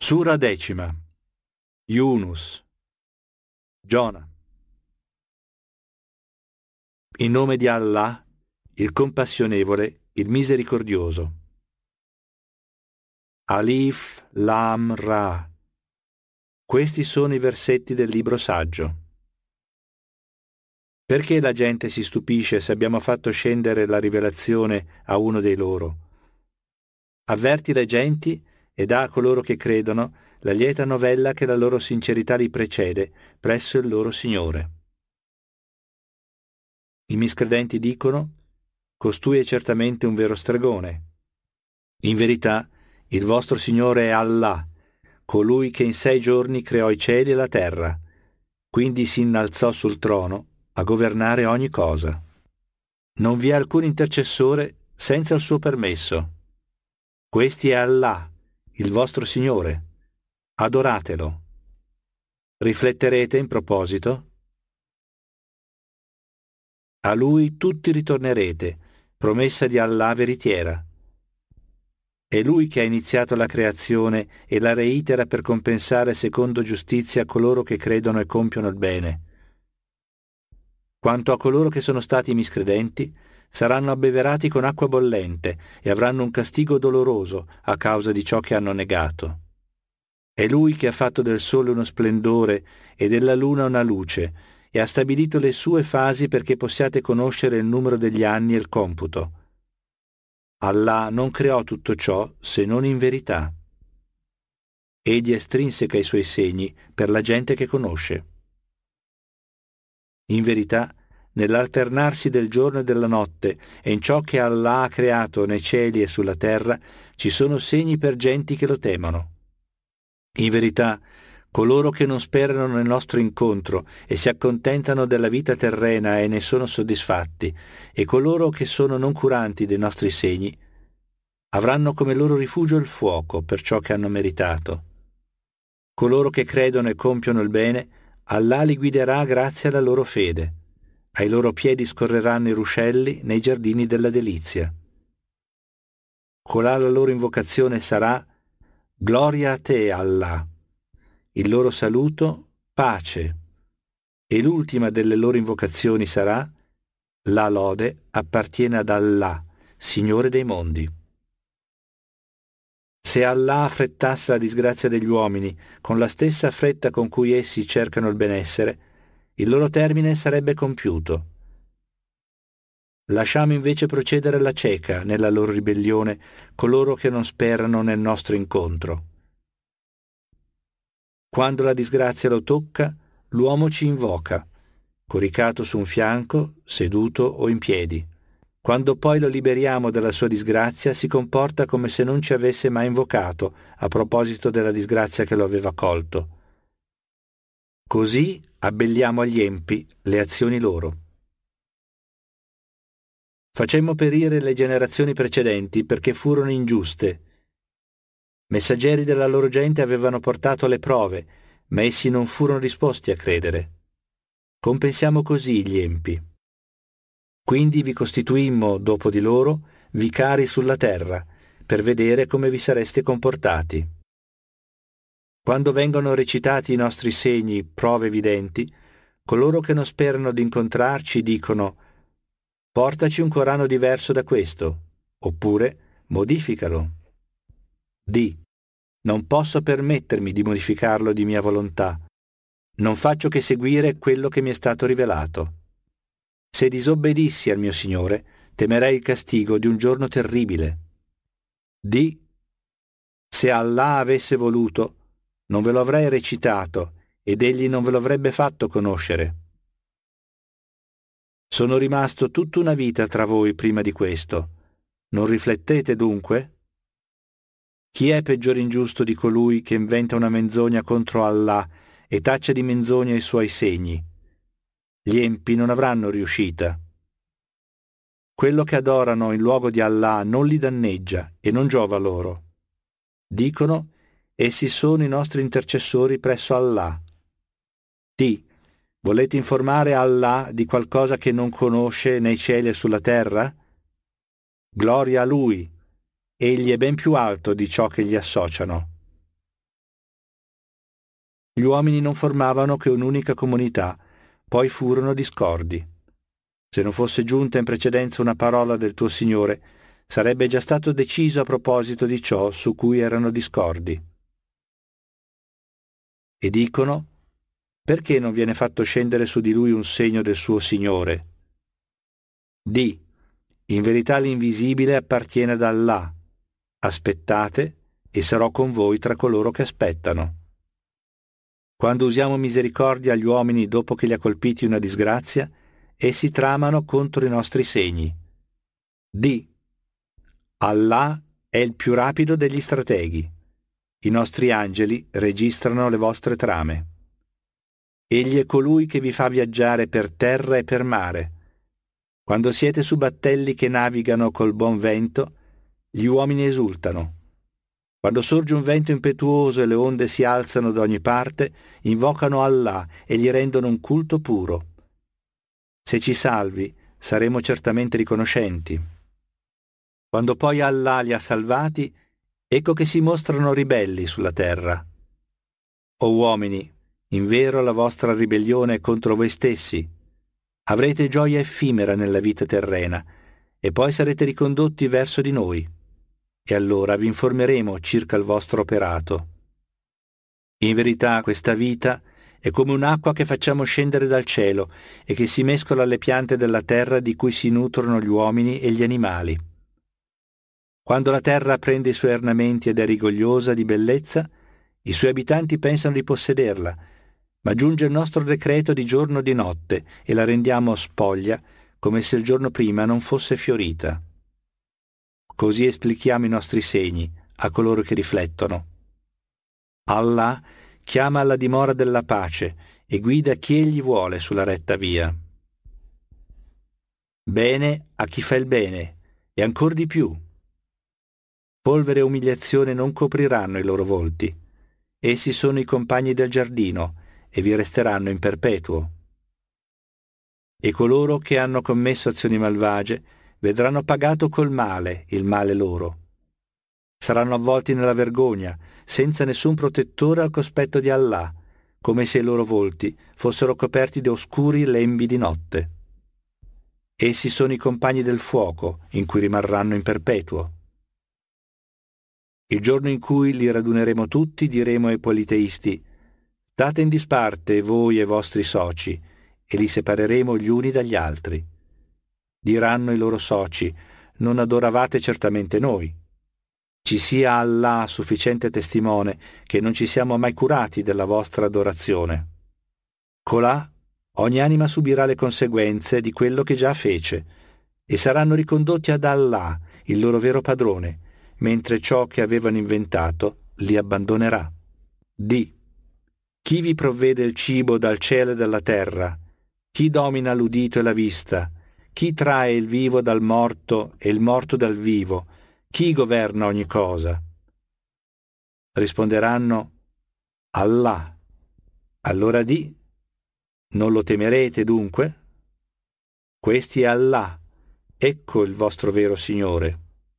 Sura 10. Yunus. Giona. In nome di Allah, il compassionevole, il misericordioso. Alif Lam Ra. Questi sono i versetti del libro saggio. Perché la gente si stupisce se abbiamo fatto scendere la rivelazione a uno dei loro? Avverti le genti e dà a coloro che credono la lieta novella che la loro sincerità li precede presso il loro Signore. I miscredenti dicono: costui è certamente un vero stregone. In verità, il vostro Signore è Allah, colui che in 6 giorni creò i cieli e la terra, quindi si innalzò sul trono a governare ogni cosa. Non vi è alcun intercessore senza il suo permesso. Questi è Allah, il vostro Signore. Adoratelo. Rifletterete in proposito? A Lui tutti ritornerete, promessa di Allah veritiera. È Lui che ha iniziato la creazione e la reitera per compensare secondo giustizia coloro che credono e compiono il bene. Quanto a coloro che sono stati miscredenti, saranno abbeverati con acqua bollente e avranno un castigo doloroso a causa di ciò che hanno negato. È Lui che ha fatto del sole uno splendore e della luna una luce e ha stabilito le sue fasi perché possiate conoscere il numero degli anni e il computo. Allah non creò tutto ciò se non in verità. Egli estrinseca i suoi segni per la gente che conosce. In verità, nell'alternarsi del giorno e della notte e in ciò che Allah ha creato nei cieli e sulla terra, ci sono segni per genti che lo temono. In verità, coloro che non sperano nel nostro incontro e si accontentano della vita terrena e ne sono soddisfatti, e coloro che sono noncuranti dei nostri segni, avranno come loro rifugio il fuoco per ciò che hanno meritato. Coloro che credono e compiono il bene, Allah li guiderà grazie alla loro fede. Ai loro piedi scorreranno i ruscelli nei giardini della delizia. Colà la loro invocazione sarà: Gloria a te, Allah. Il loro saluto: pace. E l'ultima delle loro invocazioni sarà: la lode appartiene ad Allah, Signore dei mondi. Se Allah affrettasse la disgrazia degli uomini con la stessa fretta con cui essi cercano il benessere, il loro termine sarebbe compiuto. Lasciamo invece procedere la cieca nella loro ribellione coloro che non sperano nel nostro incontro. Quando la disgrazia lo tocca, l'uomo ci invoca, coricato su un fianco, seduto o in piedi. Quando poi lo liberiamo dalla sua disgrazia, si comporta come se non ci avesse mai invocato a proposito della disgrazia che lo aveva colto. Così abbelliamo agli empi le azioni loro. Facemmo perire le generazioni precedenti perché furono ingiuste. Messaggeri della loro gente avevano portato le prove, ma essi non furono disposti a credere. Compensiamo così gli empi. Quindi vi costituimmo, dopo di loro, vicari sulla terra, per vedere come vi sareste comportati. Quando vengono recitati i nostri segni, prove evidenti, coloro che non sperano di incontrarci dicono: portaci un Corano diverso da questo, oppure modificalo. Di: non posso permettermi di modificarlo di mia volontà. Non faccio che seguire quello che mi è stato rivelato. Se disobbedissi al mio Signore, temerei il castigo di un giorno terribile. Di: se Allah avesse voluto, non ve lo avrei recitato ed egli non ve lo avrebbe fatto conoscere. Sono rimasto tutta una vita tra voi prima di questo. Non riflettete dunque? Chi è peggiore ingiusto di colui che inventa una menzogna contro Allah e taccia di menzogna i suoi segni? Gli empi non avranno riuscita. Quello che adorano in luogo di Allah non li danneggia e non giova loro. Dicono: essi sono i nostri intercessori presso Allah. Di: volete informare Allah di qualcosa che non conosce nei cieli e sulla terra? Gloria a Lui! Egli è ben più alto di ciò che gli associano. gli uomini non formavano che un'unica comunità, poi furono discordi. Se non fosse giunta in precedenza una parola del tuo Signore, sarebbe già stato deciso a proposito di ciò su cui erano discordi. E dicono: perché non viene fatto scendere su di lui un segno del suo Signore? Di: in verità l'invisibile appartiene ad Allah. Aspettate, e sarò con voi tra coloro che aspettano. Quando usiamo misericordia agli uomini dopo che li ha colpiti una disgrazia, essi tramano contro i nostri segni. Di: Allah è il più rapido degli strateghi. I nostri angeli registrano le vostre trame. Egli è colui che vi fa viaggiare per terra e per mare. Quando siete su battelli che navigano col buon vento, gli uomini esultano. Quando sorge un vento impetuoso e le onde si alzano da ogni parte, invocano Allah e gli rendono un culto puro. Se ci salvi, saremo certamente riconoscenti. Quando poi Allah li ha salvati, ecco che si mostrano ribelli sulla terra. O uomini, invero la vostra ribellione è contro voi stessi. Avrete gioia effimera nella vita terrena, e poi sarete ricondotti verso di noi. E allora vi informeremo circa il vostro operato. In verità questa vita è come un'acqua che facciamo scendere dal cielo e che si mescola alle piante della terra di cui si nutrono gli uomini e gli animali. Quando la terra prende i suoi ornamenti ed è rigogliosa di bellezza, i suoi abitanti pensano di possederla, ma giunge il nostro decreto di giorno o di notte e la rendiamo spoglia come se il giorno prima non fosse fiorita. Così esplichiamo i nostri segni a coloro che riflettono. Allah chiama alla dimora della pace e guida chi egli vuole sulla retta via. Bene a chi fa il bene, e ancor di più. Polvere e umiliazione non copriranno i loro volti. Essi sono i compagni del giardino e vi resteranno in perpetuo. E coloro che hanno commesso azioni malvagie vedranno pagato col male il male loro. Saranno avvolti nella vergogna, senza nessun protettore al cospetto di Allah, come se i loro volti fossero coperti di oscuri lembi di notte. Essi sono i compagni del fuoco, in cui rimarranno in perpetuo. Il giorno in cui li raduneremo tutti, diremo ai politeisti: state in disparte voi e i vostri soci, e li separeremo gli uni dagli altri. Diranno i loro soci: non adoravate certamente noi. Ci sia Allah sufficiente testimone che non ci siamo mai curati della vostra adorazione. Colà ogni anima subirà le conseguenze di quello che già fece, e saranno ricondotti ad Allah, il loro vero padrone, mentre ciò che avevano inventato li abbandonerà. Di: chi vi provvede il cibo dal cielo e dalla terra? Chi domina l'udito e la vista? Chi trae il vivo dal morto e il morto dal vivo? Chi governa ogni cosa? Risponderanno: Allah. Allora di: non lo temerete dunque? Questi è Allah, ecco il vostro vero Signore.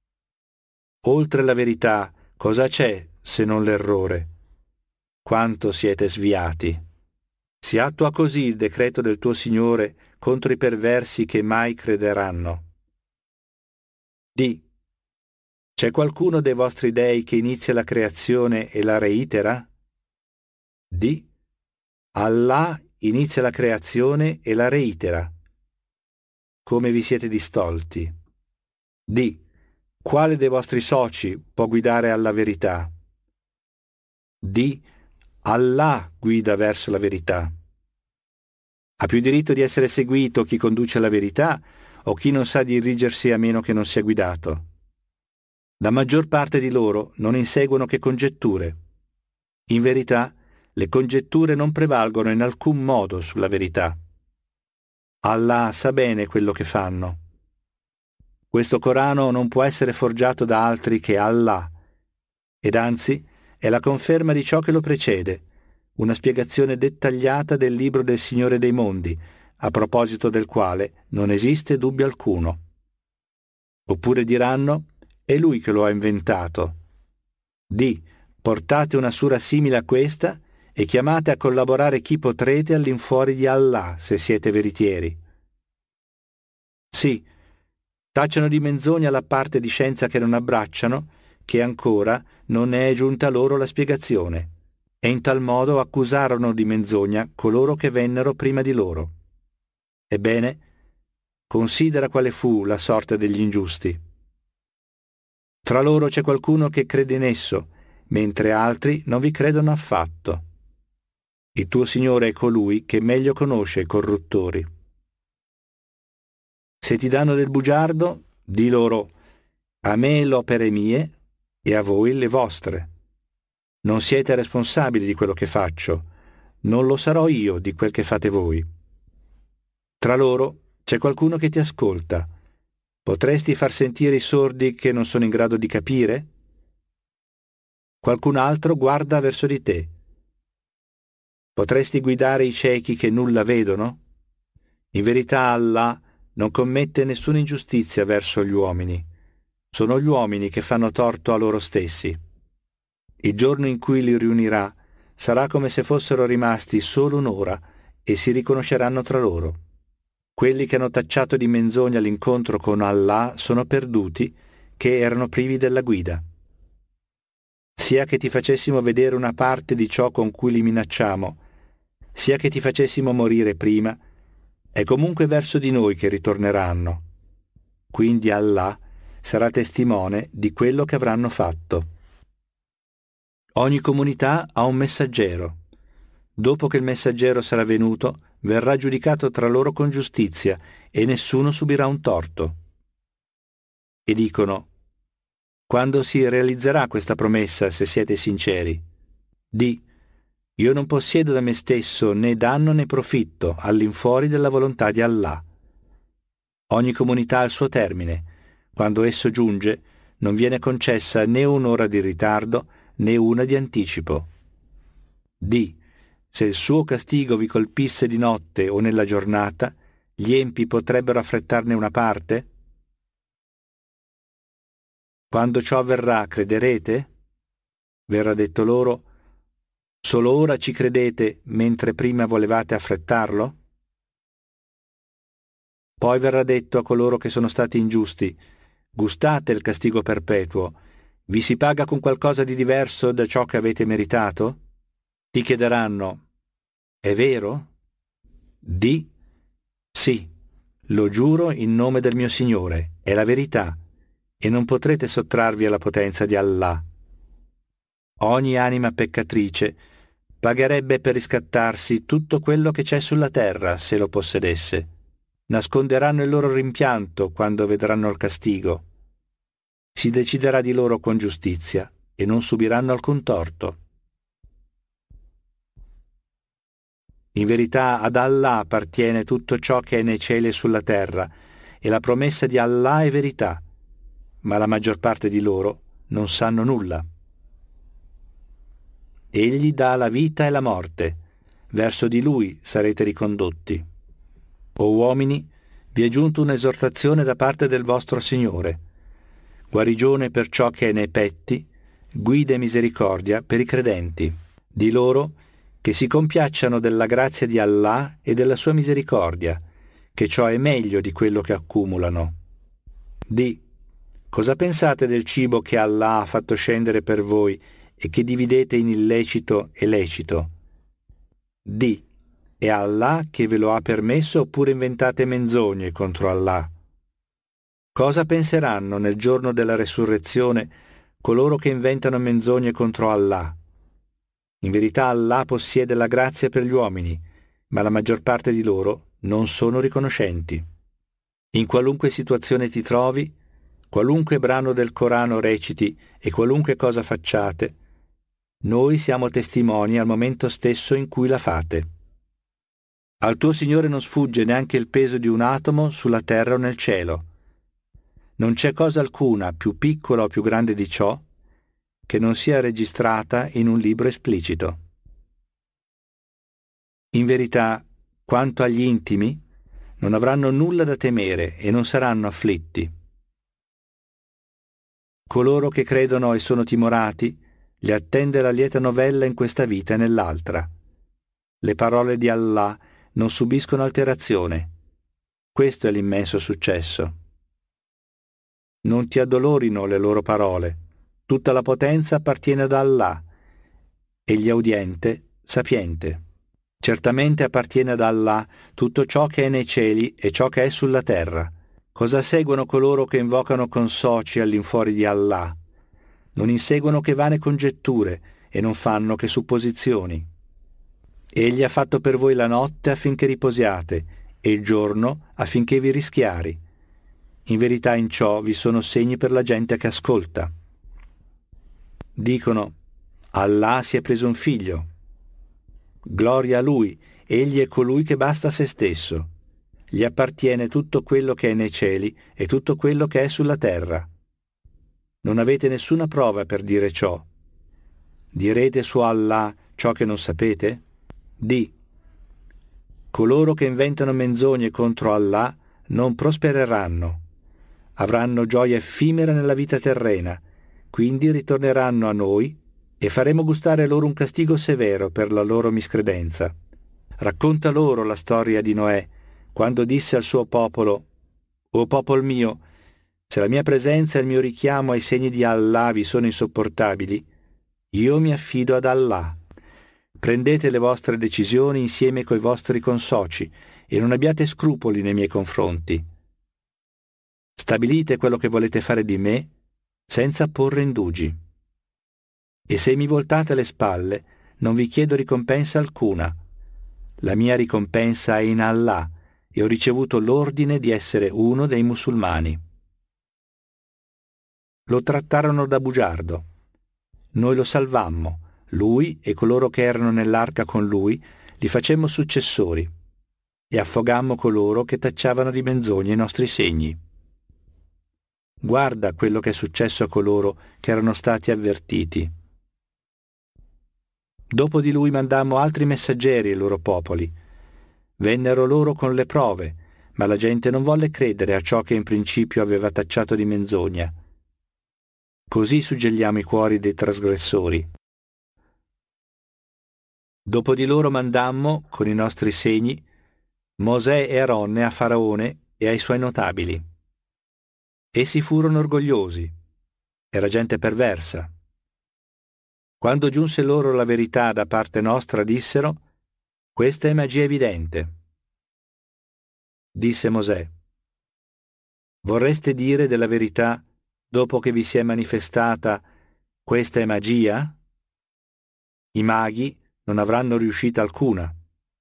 Oltre la verità, cosa c'è se non l'errore? Quanto siete sviati! Si attua così il decreto del tuo Signore contro i perversi che mai crederanno. Di: c'è qualcuno dei vostri dei che inizia la creazione e la reitera? Di: Allah inizia la creazione e la reitera. Come vi siete distolti? Di: quale dei vostri soci può guidare alla verità? Di: Allah guida verso la verità. Ha più diritto di essere seguito chi conduce alla verità o chi non sa dirigersi a meno che non sia guidato? La maggior parte di loro non inseguono che congetture. In verità, le congetture non prevalgono in alcun modo sulla verità. Allah sa bene quello che fanno. Questo Corano non può essere forgiato da altri che Allah, ed anzi è la conferma di ciò che lo precede, una spiegazione dettagliata del libro del Signore dei Mondi, a proposito del quale non esiste dubbio alcuno. Oppure diranno: è lui che lo ha inventato. Di: portate una sura simile a questa e chiamate a collaborare chi potrete all'infuori di Allah, se siete veritieri. Sì, tacciano di menzogna la parte di scienza che non abbracciano, che ancora non ne è giunta loro la spiegazione, e in tal modo accusarono di menzogna coloro che vennero prima di loro. Ebbene, considera quale fu la sorte degli ingiusti. Tra loro c'è qualcuno che crede in esso, mentre altri non vi credono affatto. Il tuo Signore è colui che meglio conosce i corruttori. Se ti danno del bugiardo, di loro: a me le opere mie e a voi le vostre. Non siete responsabili di quello che faccio, non lo sarò io di quel che fate voi. Tra loro c'è qualcuno che ti ascolta. Potresti far sentire i sordi che non sono in grado di capire? Qualcun altro guarda verso di te. Potresti guidare i ciechi che nulla vedono? In verità Allah non commette nessuna ingiustizia verso gli uomini. Sono gli uomini che fanno torto a loro stessi. Il giorno in cui li riunirà sarà come se fossero rimasti solo un'ora e si riconosceranno tra loro. Quelli che hanno tacciato di menzogna l'incontro con Allah sono perduti, che erano privi della guida. Sia che ti facessimo vedere una parte di ciò con cui li minacciamo, sia che ti facessimo morire prima, è comunque verso di noi che ritorneranno. Quindi Allah sarà testimone di quello che avranno fatto. Ogni comunità ha un messaggero. Dopo che il messaggero sarà venuto, verrà giudicato tra loro con giustizia e nessuno subirà un torto. E dicono: quando si realizzerà questa promessa, se siete sinceri? Di: io non possiedo da me stesso né danno né profitto all'infuori della volontà di Allah. Ogni comunità ha il suo termine. Quando esso giunge, non viene concessa né un'ora di ritardo né una di anticipo. Di: se il suo castigo vi colpisse di notte o nella giornata, gli empi potrebbero affrettarne una parte? Quando ciò avverrà, crederete? Verrà detto loro: solo ora ci credete, mentre prima volevate affrettarlo? Poi verrà detto a coloro che sono stati ingiusti: gustate il castigo perpetuo, vi si paga con qualcosa di diverso da ciò che avete meritato? Ti chiederanno: è vero? Di: sì, lo giuro in nome del mio Signore, è la verità, e non potrete sottrarvi alla potenza di Allah. Ogni anima peccatrice pagherebbe per riscattarsi tutto quello che c'è sulla terra, se lo possedesse. Nasconderanno il loro rimpianto quando vedranno il castigo. Si deciderà di loro con giustizia e non subiranno alcun torto. In verità ad Allah appartiene tutto ciò che è nei cieli e sulla terra, e la promessa di Allah è verità, ma la maggior parte di loro non sanno nulla. Egli dà la vita e la morte, verso di Lui sarete ricondotti. O uomini, vi è giunta un'esortazione da parte del vostro Signore, guarigione per ciò che è nei petti, guida e misericordia per i credenti. Di loro che si compiacciano della grazia di Allah e della sua misericordia, che ciò è meglio di quello che accumulano. Di: cosa pensate del cibo che Allah ha fatto scendere per voi e che dividete in illecito e lecito? Di: è Allah che ve lo ha permesso oppure inventate menzogne contro Allah? Cosa penseranno nel giorno della resurrezione coloro che inventano menzogne contro Allah? In verità Allah possiede la grazia per gli uomini, ma la maggior parte di loro non sono riconoscenti. In qualunque situazione ti trovi, qualunque brano del Corano reciti e qualunque cosa facciate, noi siamo testimoni al momento stesso in cui la fate. Al tuo Signore non sfugge neanche il peso di un atomo sulla terra o nel cielo. Non c'è cosa alcuna più piccola o più grande di ciò che non sia registrata in un libro esplicito. In verità, quanto agli intimi, non avranno nulla da temere e non saranno afflitti. Coloro che credono e sono timorati, Li attende la lieta novella in questa vita e nell'altra. Le parole di Allah non subiscono alterazione. Questo è l'immenso successo. Non ti addolorino le loro parole. Tutta la potenza appartiene ad Allah, egli audiente, sapiente. Certamente appartiene ad Allah tutto ciò che è nei cieli e ciò che è sulla terra. Cosa seguono coloro che invocano consoci all'infuori di Allah? Non inseguono che vane congetture e non fanno che supposizioni. Egli ha fatto per voi la notte affinché riposiate e il giorno affinché vi rischiari. In verità in ciò vi sono segni per la gente che ascolta. Dicono: Allah si è preso un figlio. Gloria a Lui, egli è colui che basta a se stesso. Gli appartiene tutto quello che è nei cieli e tutto quello che è sulla terra. Non avete nessuna prova per dire ciò. Direte su Allah ciò che non sapete? Di: coloro che inventano menzogne contro Allah non prospereranno. Avranno gioia effimera nella vita terrena, quindi ritorneranno a noi e faremo gustare loro un castigo severo per la loro miscredenza. Racconta loro la storia di Noè, quando disse al suo popolo: «O popolo mio, se la mia presenza e il mio richiamo ai segni di Allah vi sono insopportabili, io mi affido ad Allah. Prendete le vostre decisioni insieme coi vostri consoci e non abbiate scrupoli nei miei confronti. Stabilite quello che volete fare di me senza porre indugi. E se mi voltate le spalle, non vi chiedo ricompensa alcuna. La mia ricompensa è in Allah e ho ricevuto l'ordine di essere uno dei musulmani». Lo trattarono da bugiardo. Noi lo salvammo, lui e coloro che erano nell'arca con lui li facemmo successori e affogammo coloro che tacciavano di menzogne i nostri segni. Guarda quello che è successo a coloro che erano stati avvertiti. Dopo di lui mandammo altri messaggeri ai loro popoli. Vennero loro con le prove, ma la gente non volle credere a ciò che in principio aveva tacciato di menzogna. Così suggelliamo i cuori dei trasgressori. Dopo di loro mandammo, con i nostri segni, Mosè e Aronne a Faraone e ai suoi notabili. Essi furono orgogliosi. Era gente perversa. Quando giunse loro la verità da parte nostra, dissero: «Questa è magia evidente». Disse Mosè: «Vorreste dire della verità dopo che vi si è manifestata: questa è magia?» I maghi non avranno riuscita alcuna.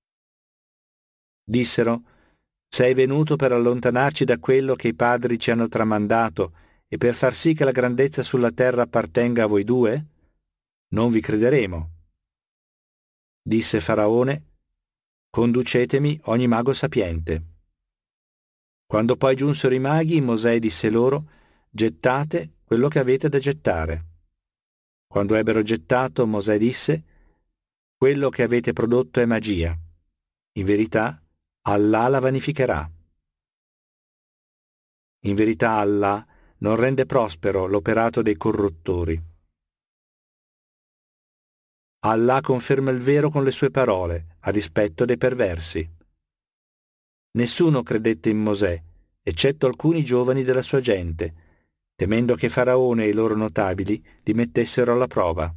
Dissero: «Sei venuto per allontanarci da quello che i padri ci hanno tramandato e per far sì che la grandezza sulla terra appartenga a voi due? Non vi crederemo». Disse Faraone: «Conducetemi ogni mago sapiente». Quando poi giunsero i maghi, Mosè disse loro: «Gettate quello che avete da gettare». Quando ebbero gettato, Mosè disse: «Quello che avete prodotto è magia. In verità, Allah la vanificherà». In verità Allah non rende prospero l'operato dei corruttori. Allah conferma il vero con le sue parole, a dispetto dei perversi. Nessuno credette in Mosè, eccetto alcuni giovani della sua gente, temendo che Faraone e i loro notabili li mettessero alla prova.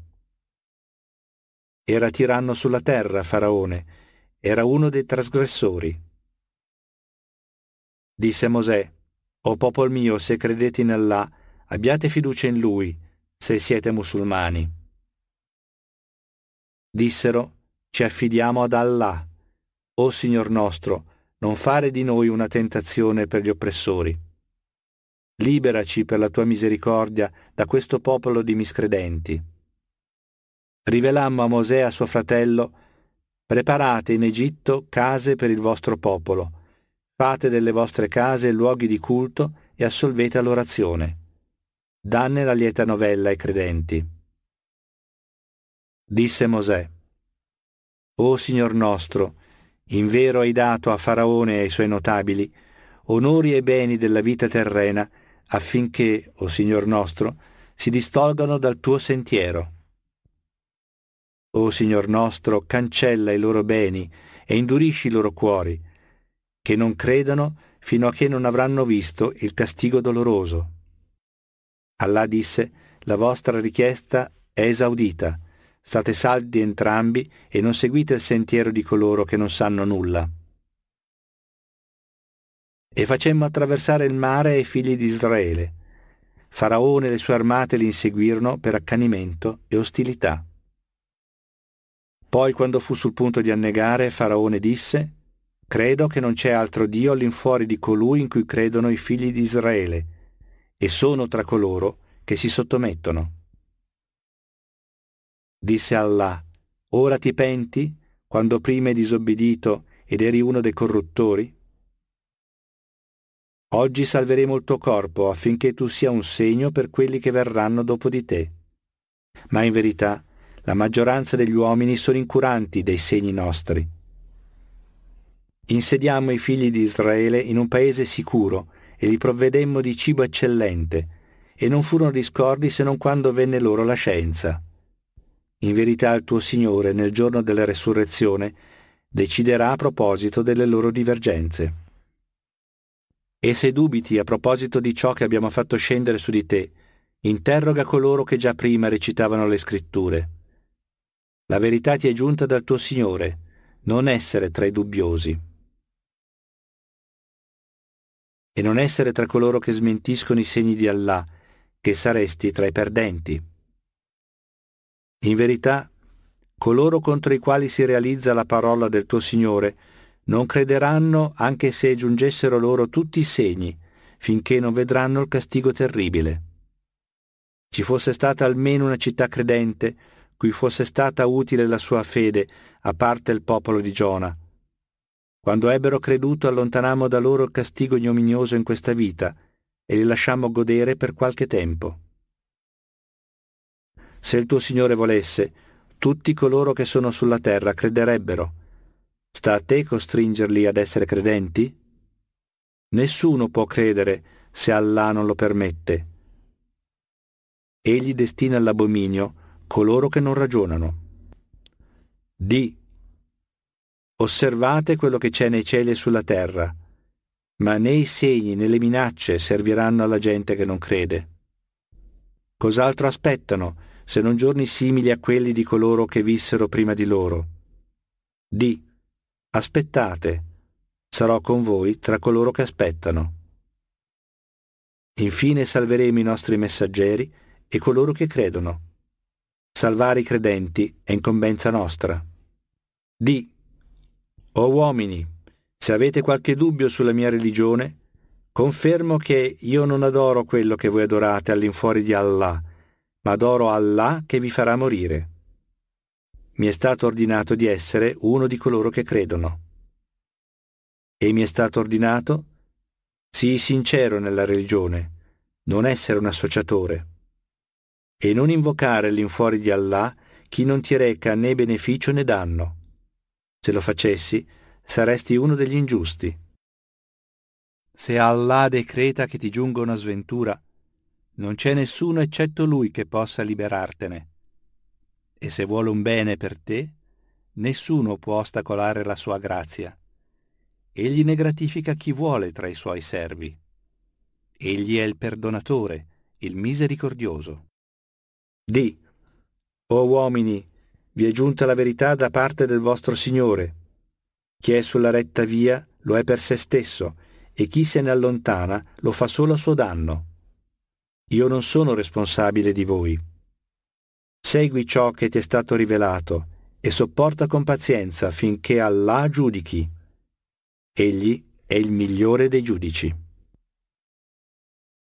Era tiranno sulla terra Faraone, era uno dei trasgressori. Disse Mosè: «O popolo mio, se credete in Allah, abbiate fiducia in Lui, se siete musulmani». Dissero: «Ci affidiamo ad Allah. O Signor nostro, non fare di noi una tentazione per gli oppressori. Liberaci per la tua misericordia da questo popolo di miscredenti». Rivelammo a Mosè e a suo fratello: «Preparate in Egitto case per il vostro popolo, fate delle vostre case luoghi di culto e assolvete all'orazione. Danne la lieta novella ai credenti». Disse Mosè: «O Signor nostro, invero hai dato a Faraone e ai suoi notabili onori e beni della vita terrena, affinché, o Signor nostro, si distolgano dal tuo sentiero. O Signor nostro, cancella i loro beni e indurisci i loro cuori, che non credano fino a che non avranno visto il castigo doloroso. Allah disse: la vostra richiesta è esaudita, state saldi entrambi e non seguite il sentiero di coloro che non sanno nulla. E facemmo attraversare il mare ai figli di Israele. Faraone e le sue armate li inseguirono per accanimento e ostilità. Poi, quando fu sul punto di annegare, Faraone disse: credo che non c'è altro Dio all'infuori di colui in cui credono i figli di Israele, e sono tra coloro che si sottomettono. Disse Allah: ora ti penti, quando prima hai disobbedito ed eri uno dei corruttori? Oggi salveremo il tuo corpo affinché tu sia un segno per quelli che verranno dopo di te. Ma in verità la maggioranza degli uomini sono incuranti dei segni nostri. Insediammo i figli di Israele in un paese sicuro e li provvedemmo di cibo eccellente, e non furono discordi se non quando venne loro la scienza. In verità il tuo Signore, nel giorno della resurrezione, deciderà a proposito delle loro divergenze. E se dubiti a proposito di ciò che abbiamo fatto scendere su di te, interroga coloro che già prima recitavano le scritture. La verità ti è giunta dal tuo Signore, non essere tra i dubbiosi. E non essere tra coloro che smentiscono i segni di Allah, che saresti tra i perdenti. In verità, coloro contro i quali si realizza la parola del tuo Signore non crederanno anche se giungessero loro tutti i segni, finché non vedranno il castigo terribile. Ci fosse stata almeno una città credente, cui fosse stata utile la sua fede, a parte il popolo di Giona. Quando ebbero creduto allontanammo da loro il castigo ignominioso in questa vita e li lasciammo godere per qualche tempo. Se il tuo Signore volesse, tutti coloro che sono sulla terra crederebbero. Sta a te costringerli ad essere credenti? Nessuno può credere se Allah non lo permette. Egli destina all'abominio coloro che non ragionano. Di: osservate quello che c'è nei cieli e sulla terra, ma né i segni né le minacce serviranno alla gente che non crede. Cos'altro aspettano se non giorni simili a quelli di coloro che vissero prima di loro? Di: aspettate, sarò con voi tra coloro che aspettano. Infine salveremo i nostri messaggeri e coloro che credono. Salvare i credenti è incombenza nostra. Di: o uomini, se avete qualche dubbio sulla mia religione, confermo che io non adoro quello che voi adorate all'infuori di Allah, ma adoro Allah che vi farà morire. Mi è stato ordinato di essere uno di coloro che credono. E mi è stato ordinato: sii sincero nella religione, non essere un associatore, e non invocare all'infuori di Allah chi non ti reca né beneficio né danno. Se lo facessi, saresti uno degli ingiusti. Se Allah decreta che ti giunga una sventura, non c'è nessuno eccetto Lui che possa liberartene. E se vuole un bene per te, nessuno può ostacolare la sua grazia. Egli ne gratifica chi vuole tra i suoi servi. Egli è il perdonatore, il misericordioso. Di: o uomini, vi è giunta la verità da parte del vostro Signore. Chi è sulla retta via lo è per se stesso, e chi se ne allontana lo fa solo a suo danno. Io non sono responsabile di voi. Segui ciò che ti è stato rivelato e sopporta con pazienza finché Allah giudichi. Egli è il migliore dei giudici.